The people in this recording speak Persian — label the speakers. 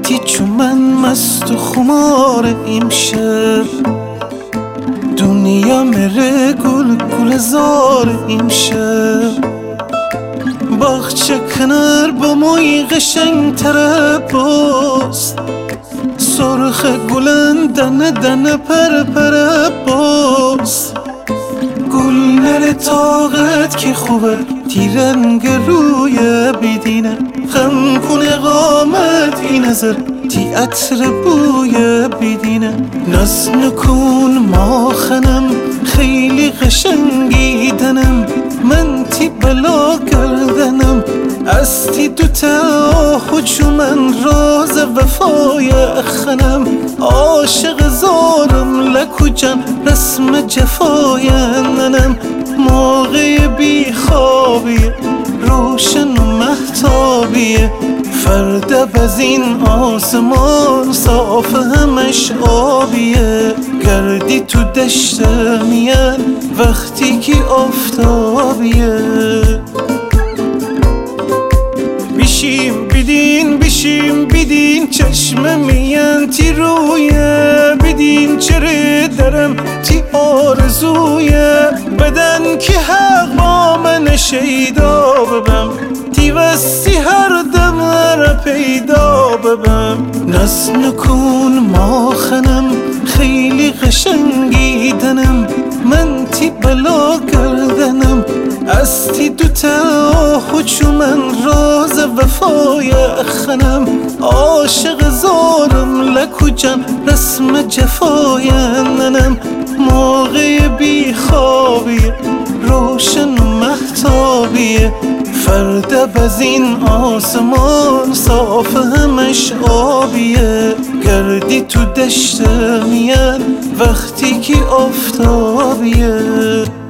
Speaker 1: وقتی چون من مست و خمار امشب دنیا مره گل گل زار امشب باغچه کنار با موی قشنگ تره باست سرخ گلن دنه دنه پر پر باست گل نره طاقت که خوبه تیرنگ روی بیدینه خم کنه قامت این نظر تی عطر بوی بیدینه ناز نکن ما خنم خیلی قشنگی دنم من تی بلا کردنم از تی دوتا خودشو من راز وفای خنم عاشق زارم لکو جان رسم جفای ننم موقع بی خوابیه روشن و مهتابیه فرد از این آسمان صاف همش آبیه گردی تو دشت میان وقتی که آفتابیه بیشیم بیدین چشم میان تی رویه بیدین چره درم تی آرزویه بدن که حق با من شیدا ببم تی وستی هر دم را پیدا ببم ناز نکن ما خنم خیلی قشنگی دنم من تی بلا کردنم از تی دوتا خودشو من راز وفای خنم عاشق زارم لکو جان رسم جفای ننم موقع بی خوابیه روشن و مهتابیه فرد از این آسمان صاف همش آبیه گردی تو دشت میان وقتی که آفتابیه